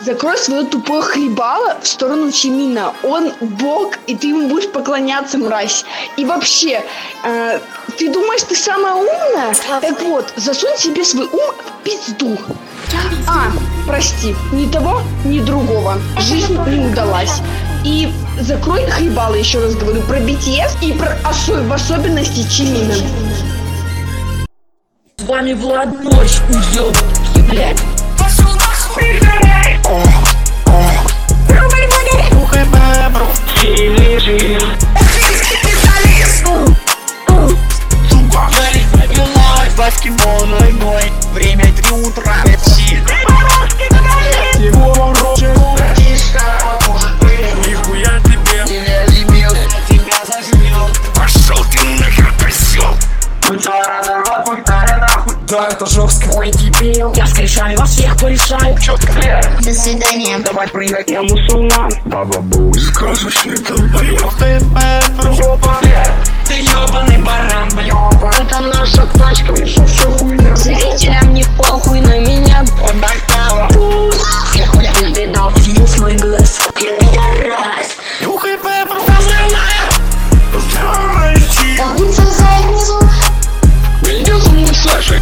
Закрой свое тупое хлебало в сторону Чимина. Он бог, и ты ему будешь поклоняться, мразь. И вообще, ты думаешь, ты самая умная? Так вот, засунь себе свой ум в пизду. Прости, ни того, ни другого. Жизнь не удалась. И закрой хлебало, еще раз говорю, про BTS и про в особенности Чимина. С вами Влад Ночь, уёбки, блядь. Время 3 утра. Нихуя тебе. Тебя любил, тебя зажмёл. Пошел ты нахер, козёл. Да, это жестко. Ой, дебил, я скрешаю, вас всех порешаю. Чётко. До свидания. Давай прыгать, я мусульман. Баба Бу, сказочный долбоёб. Ты ёбаный баран, блёба. Это наша тачка, что всё хуйня. Зрителям не похуй на меня. Подогнала. Я хуя ты дал в мой глаз. Пидорас. УХП показанная. Здрасте. Таблица заднизу. Меня зовут Саша.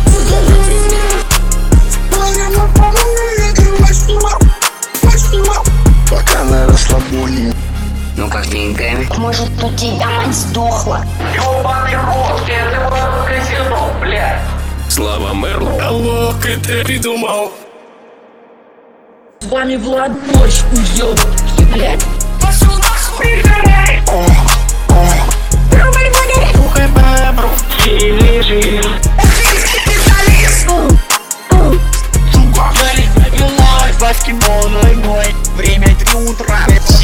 Пока на расслабоне. Ну как деньгами? Может, у тебя мать сдохла? Ёбаный рот, это было казино, блядь. Слава Мерл. Алло, ты придумал. С вами Влад Ночь, уёбки, блядь. Пошел нахуй, пригорай. УХП, бро. Лежи. Баскетбол 0-0. Время 3 утра.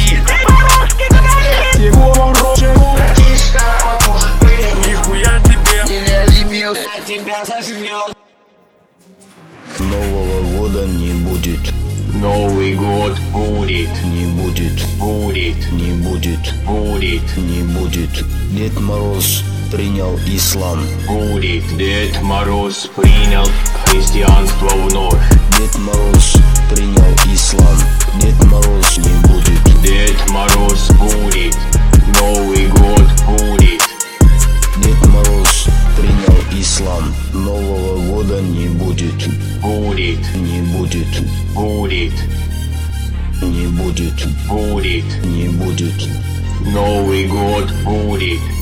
Нихуя тебе. Тебя любил, тебя зажмёл. Нового года не будет. Новый год будет, Не будет. будет, Не будет. будет, Не будет. Дед Мороз принял ислам. будет. Дед Мороз принял христианство вновь. Дед Мороз принял ислам. Дед Мороз не будет. Дед Мороз будет, Новый год будет. Дед Мороз принял ислам. Нового года не будет. Будет, Не будет. будет, Не будет. будет. Не будет. Новый год будет.